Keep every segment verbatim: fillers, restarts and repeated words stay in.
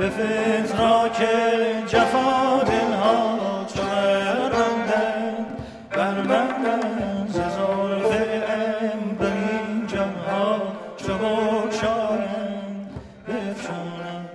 به فتراک جفا دلها چو بربندن بربندن ز زلف عنبرین جانها چو بگشایند بفشانند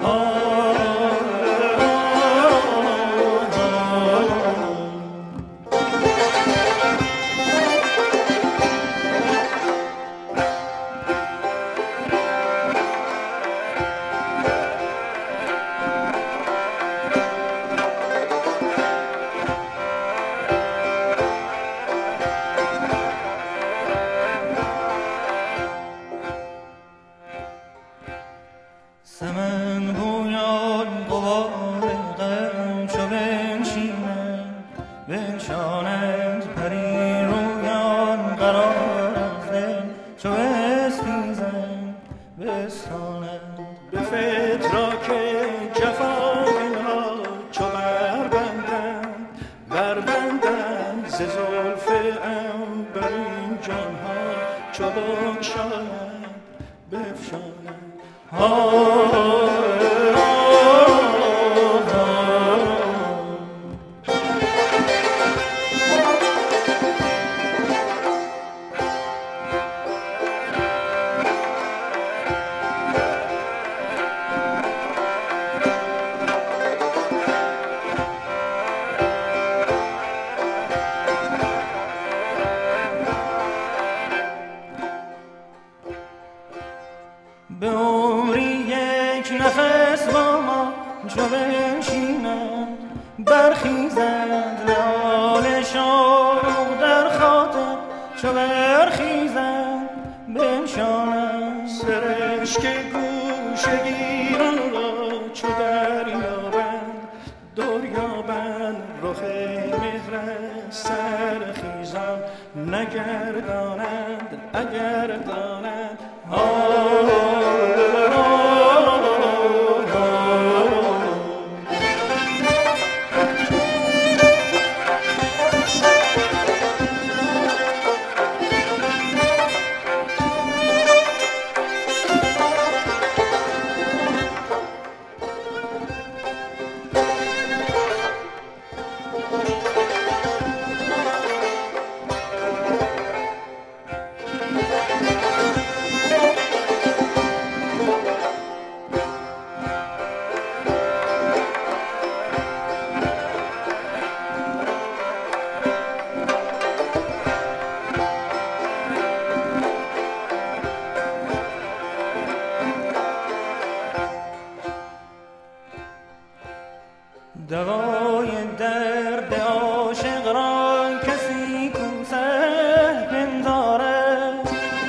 سمن بویان غبار غم چو بنشینند بنشانند پری رویان قرار از دل چو بستیزند بستانند به فتراک جفا دلها چو بربندند بربندند ز زلف عنبرین جانها چو بگشایند بفشانند به عمری یک نفس با ما چو بنشینند برخیزند لعال شوق در خاطر چو برخیزند بنشانند سرشک گوشه گیران را چو دریابند دریابند رخ مهر سرخیزان نگردانند اگر دانند دوای درد عاشق را کسی کوسه پندارد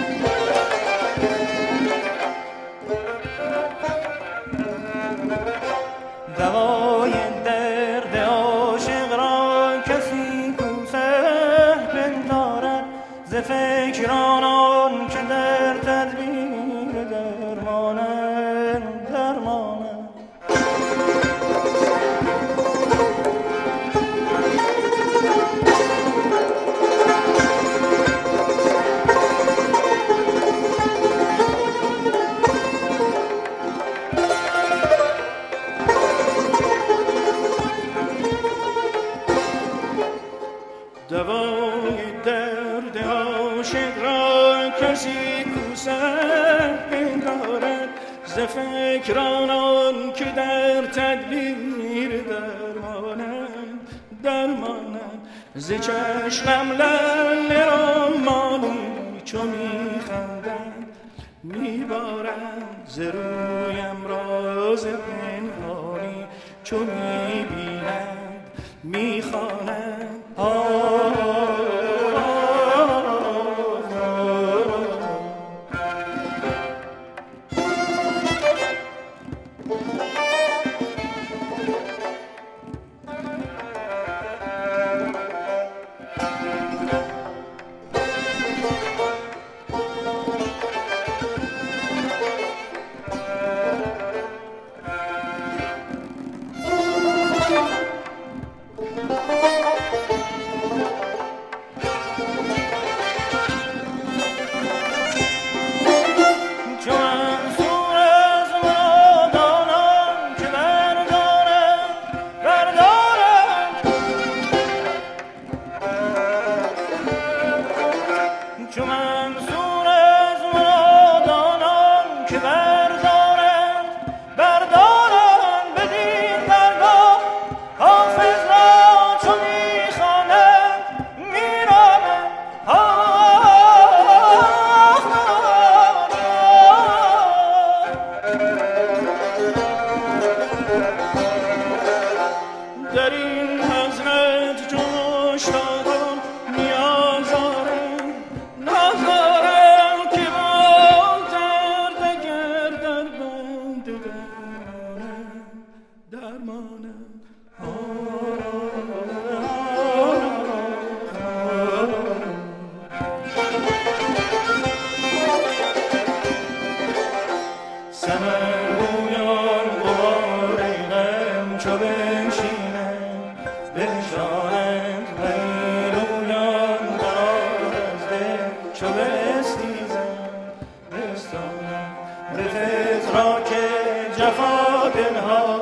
دوای درد عاشق را کسی کوسه پندارد ز فکر آنان که در تدبیر درمانند درمانند دوای درد عاشق را کسی کوسه پندارد ز فکر آنان که در تدبیر درمانند درمانند ز چشمم لعل رمانی چو میخندند میبارند ز رویم راز پنهانی چو میبینند میخوانند Thank you. فرمانند. سمرگویان غبار غم چو بنشینند بنشانند، بیرویان قرار از دل چو بستیزند بستانند. به فتراک جفا دلها